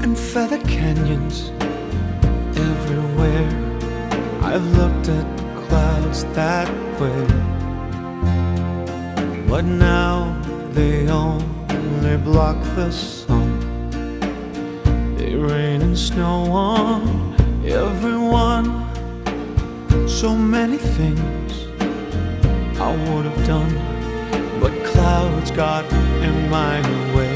and feather canyons everywhere. I've looked at clouds that way, but now they only block the sun. They rain and snow on everyone. So many things I would have done, but clouds got in my way.